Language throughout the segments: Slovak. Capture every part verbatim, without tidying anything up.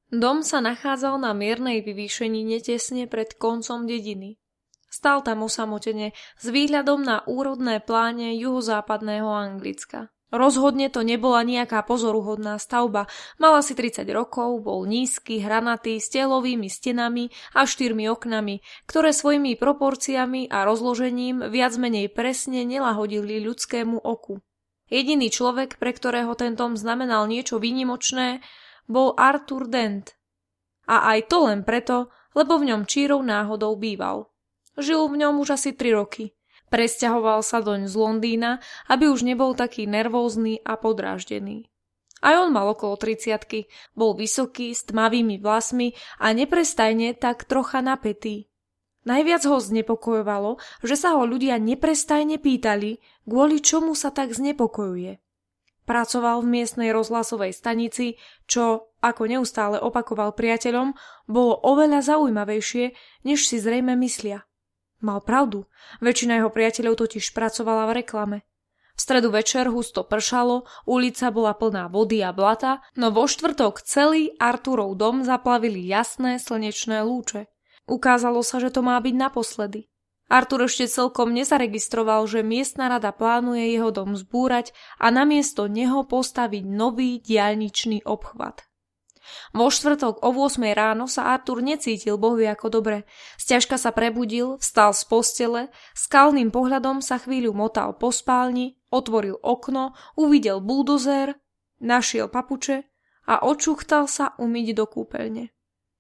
Dom sa nachádzal na miernej vyvýšenine tesne pred koncom dediny. Stál tam osamotene s výhľadom na úrodné pláne juhozápadného Anglicka. Rozhodne to nebola nejaká pozoruhodná stavba, mala si tridsať rokov, bol nízky, hranatý, s telovými stenami a štyrmi oknami, ktoré svojimi proporciami a rozložením viac menej presne nelahodili ľudskému oku. Jediný človek, pre ktorého ten dom znamenal niečo výnimočné, bol Arthur Dent. A aj to len preto, lebo v ňom čírou náhodou býval. Žil v ňom už asi tri roky. Presťahoval sa doň z Londýna, aby už nebol taký nervózny a podráždený. Aj on mal okolo tridsiatky, bol vysoký, s tmavými vlasmi a neprestajne tak trocha napätý. Najviac ho znepokojovalo, že sa ho ľudia neprestajne pýtali, kvôli čomu sa tak znepokojuje. Pracoval v miestnej rozhlasovej stanici, čo, ako neustále opakoval priateľom, bolo oveľa zaujímavejšie, než si zrejme myslia. Mal pravdu, väčšina jeho priateľov totiž pracovala v reklame. V stredu večer husto pršalo, ulica bola plná vody a blata, no vo štvrtok celý Arthurov dom zaplavili jasné slnečné lúče. Ukázalo sa, že to má byť naposledy. Arthur ešte celkom nezaregistroval, že miestna rada plánuje jeho dom zbúrať a namiesto neho postaviť nový diaľničný obchvat. Vo štvrtok o ôsmej ráno sa Arthur necítil bohvie ako dobre. Sťažka sa prebudil, vstal z postele, skalným pohľadom sa chvíľu motal po spálni, otvoril okno, uvidel buldozer, našiel papuče a očuchtal sa umyť do kúpeľne.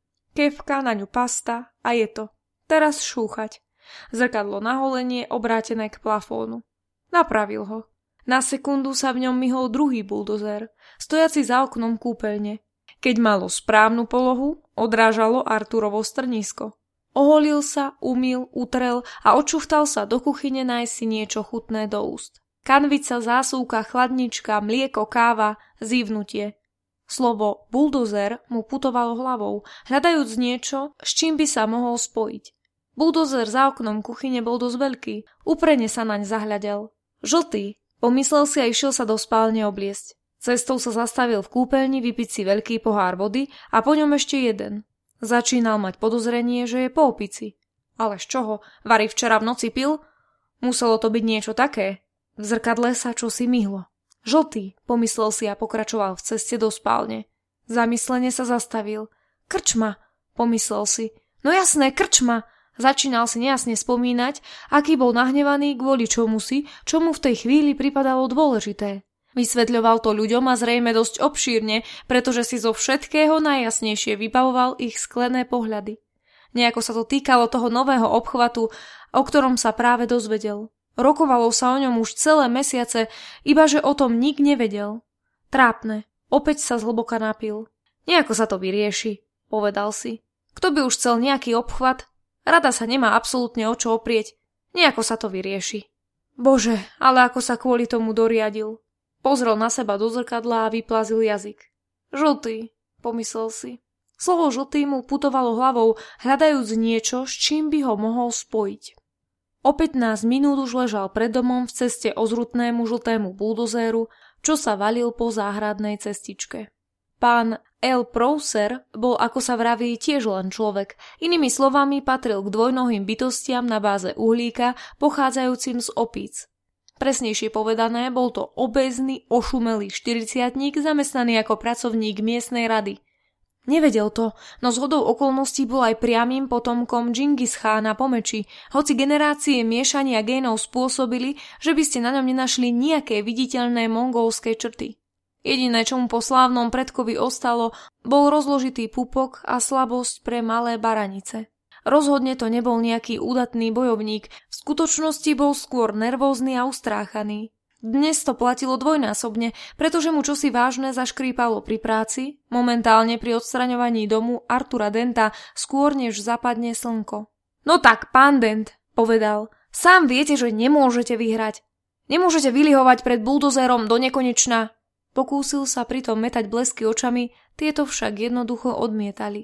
Kefka, na ňu pasta a je to. Teraz šúchať. Zrkadlo na holenie obrátené k plafónu. Napravil ho. Na sekundu sa v ňom myhol druhý buldozer, stojaci za oknom kúpeľne. Keď malo správnu polohu, odrážalo Arturovo strnisko. Oholil sa, umyl, utrel a očuchtal sa do kuchyne nájsť si niečo chutné do úst. Kanvica, zásuvka, chladnička, mlieko, káva, zívnutie. Slovo buldozer mu putovalo hlavou, hľadajúc niečo, s čím by sa mohol spojiť. Buldozer za oknom kuchyne bol dosť veľký, úprene sa naň zahľadel. Žltý, pomyslel si a išiel sa do spálne obliecť. Cestou sa zastavil v kúpeľni vypiť si veľký pohár vody a po ňom ešte jeden. Začínal mať podozrenie, že je po opici. Ale z čoho? Vari včera v noci pil? Muselo to byť niečo také. V zrkadle sa čosi myhlo. Žltý, pomyslel si a pokračoval v ceste do spálne. Zamyslene sa zastavil. Krčma, pomyslel si. No jasné, krčma. Začínal si nejasne spomínať, aký bol nahnevaný kvôli čomu si, čo mu v tej chvíli pripadalo dôležité. Vysvetľoval to ľuďom a zrejme dosť obšírne, pretože si zo všetkého najjasnejšie vybavoval ich sklené pohľady. Nejako sa to týkalo toho nového obchvatu, o ktorom sa práve dozvedel. Rokovalo sa o ňom už celé mesiace, iba že o tom nik nevedel. Trápne, opäť sa zhlboka napil. Nejako sa to vyrieši, povedal si. Kto by už chcel nejaký obchvat? Rada sa nemá absolútne o čo oprieť. Nejako sa to vyrieši. Bože, ale ako sa kvôli tomu doriadil. Pozrel na seba do zrkadla a vyplazil jazyk. Žltý, pomyslel si. Slovo žltý mu putovalo hlavou, hľadajúc niečo, s čím by ho mohol spojiť. O pätnásť minút už ležal pred domom v ceste ozrutnému žltému buldozéru, čo sa valil po záhradnej cestičke. Pán L. Prouser bol, ako sa vraví, tiež len človek. Inými slovami patril k dvojnohým bytostiam na báze uhlíka, pochádzajúcim z opíc. Presnejšie povedané, bol to obézny, ošumelý štyridsiatnik zamestnaný ako pracovník miestnej rady. Nevedel to, no zhodou okolností bol aj priamym potomkom Džingis Chána po meči, hoci generácie miešania génov spôsobili, že by ste na ňom nenašli nejaké viditeľné mongolské črty. Jediné, čo mu po slávnom predkovi ostalo, bol rozložitý pupok a slabosť pre malé baranice. Rozhodne to nebol nejaký údatný bojovník, v skutočnosti bol skôr nervózny a ustráchaný. Dnes to platilo dvojnásobne, pretože mu čosi vážne zaškrípalo pri práci, momentálne pri odstraňovaní domu Artura Denta skôr než zapadne slnko. No tak, pán Dent, povedal, sám viete, že nemôžete vyhrať. Nemôžete vylihovať pred buldozerom do nekonečna. Pokúsil sa pritom metať blesky očami, tieto však jednoducho odmietali.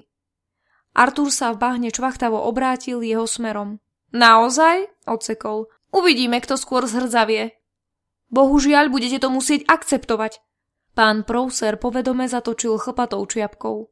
Artur sa v bahne čvachtavo obrátil jeho smerom. Naozaj? Odsekol. Uvidíme, kto skôr zhrdzavie. Bohužiaľ, budete to musieť akceptovať. Pán Prouser povedome zatočil chlpatou čiapkou.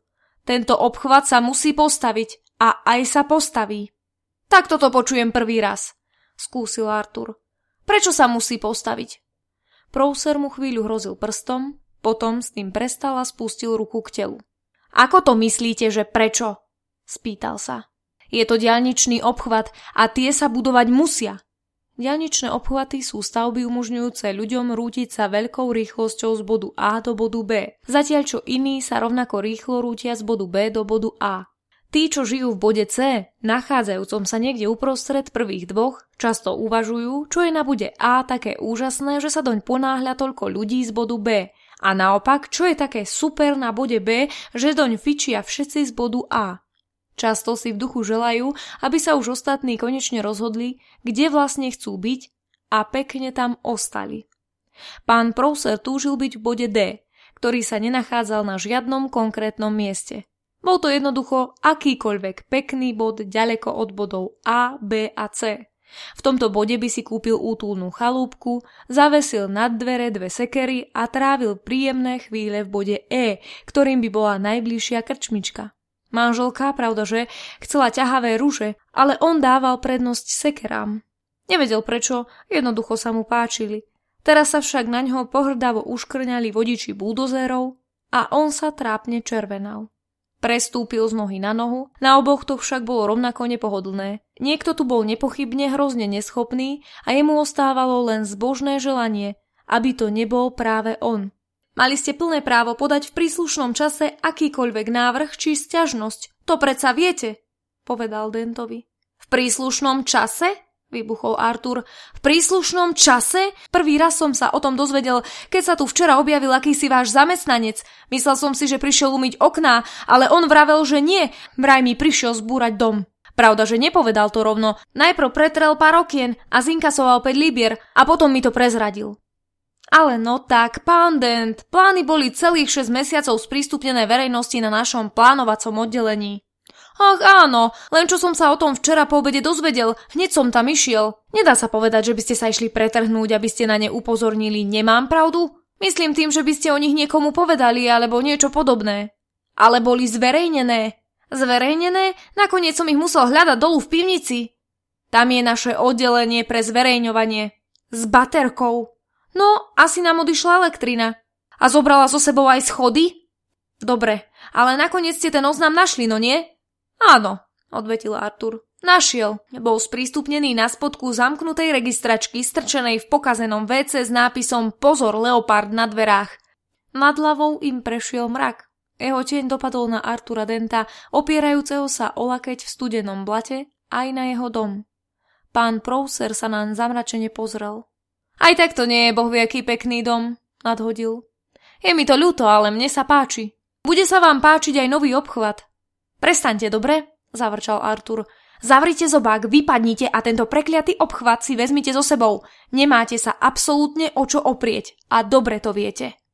Tento obchvat sa musí postaviť a aj sa postaví. Tak toto počujem prvý raz, skúsil Arthur. Prečo sa musí postaviť? Prouser mu chvíľu hrozil prstom, potom s tým prestal a spustil ruku k telu. Ako to myslíte, že prečo? Spýtal sa. Je to diaľničný obchvat a tie sa budovať musia. Diaľničné obchvaty sú stavby umožňujúce ľuďom rútiť sa veľkou rýchlosťou z bodu A do bodu B, zatiaľ čo iní sa rovnako rýchlo rútia z bodu B do bodu A. Tí, čo žijú v bode C, nachádzajúcom sa niekde uprostred prvých dvoch, často uvažujú, čo je na bode A také úžasné, že sa doň ponáhľa toľko ľudí z bodu B, a naopak, čo je také super na bode B, že doň fičia všetci z bodu A. Často si v duchu želajú, aby sa už ostatní konečne rozhodli, kde vlastne chcú byť a pekne tam ostali. Pán Prouser túžil byť v bode D, ktorý sa nenachádzal na žiadnom konkrétnom mieste. Bol to jednoducho akýkoľvek pekný bod ďaleko od bodov A, B a C. V tomto bode by si kúpil útulnú chalúbku, zavesil nad dvere dve sekery a trávil príjemné chvíle v bode E, ktorým by bola najbližšia krčmička. Manželka, pravdaže, chcela ťahavé ruže, ale on dával prednosť sekerám. Nevedel prečo, jednoducho sa mu páčili. Teraz sa však na ňo pohrdavo uškrňali vodiči buldozérov a on sa trápne červenal. Prestúpil z nohy na nohu, na oboch to však bolo rovnako nepohodlné. Niekto tu bol nepochybne hrozne neschopný a jemu ostávalo len zbožné želanie, aby to nebol práve on. Mali ste plné právo podať v príslušnom čase akýkoľvek návrh či sťažnosť. To predsa viete, povedal Dentovi. V príslušnom čase? Vybuchol Arthur. V príslušnom čase? Prvý raz som sa o tom dozvedel, keď sa tu včera objavil akýsi váš zamestnanec. Myslel som si, že prišiel umyť okná, ale on vravel, že nie. Vraj mi prišiel zbúrať dom. Pravda, že nepovedal to rovno. Najprv pretrel pár okien a zinkasoval päť libier a potom mi to prezradil. Ale no tak, pán Dent, plány boli celých šesť mesiacov sprístupnené verejnosti na našom plánovacom oddelení. Ach áno, len čo som sa o tom včera po obede dozvedel, hneď som tam išiel. Nedá sa povedať, že by ste sa išli pretrhnúť, aby ste na ne upozornili, nemám pravdu? Myslím tým, že by ste o nich niekomu povedali, alebo niečo podobné. Ale boli zverejnené. Zverejnené? Nakoniec som ich musel hľadať dolu v pivnici. Tam je naše oddelenie pre zverejňovanie. S baterkou. No, asi nám odišla elektrina. A zobrala so sebou aj schody? Dobre, ale nakoniec ste ten oznam našli, no nie? Áno, odvetil Arthur. Našiel. Bol sprístupnený na spodku zamknutej registračky strčenej v pokazenom vé cé s nápisom Pozor, leopard na dverách. Nad hlavou im prešiel mrak. Jeho tieň dopadol na Artura Denta, opierajúceho sa o lakeť v studenom blate, aj na jeho dom. Pán Prouser sa naň zamračene pozrel. Aj tak to nie je bohvie aký pekný dom, nadhodil. Je mi to ľúto, ale mne sa páči. Bude sa vám páčiť aj nový obchvat. Prestaňte, dobre? Zavrčal Arthur. Zavrite zobák, vypadnite a tento prekliatý obchvat si vezmite so sebou. Nemáte sa absolútne o čo oprieť a dobre to viete.